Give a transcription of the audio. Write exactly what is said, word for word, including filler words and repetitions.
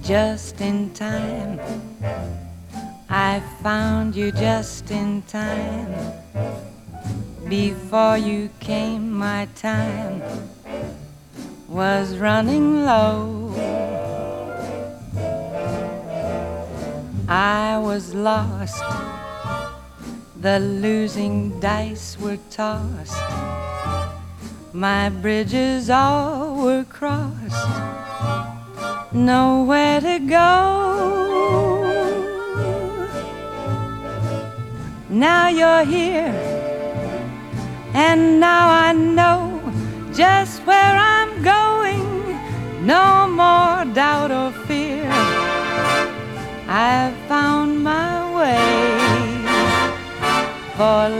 just in time. I found you just in time. Before you came, my time was running low. I was lost, the losing dice were tossed, my bridges all were crossed, nowhere to go. Now you're here, and now I know just where I'm going. No more doubt or fear, I've found my way. For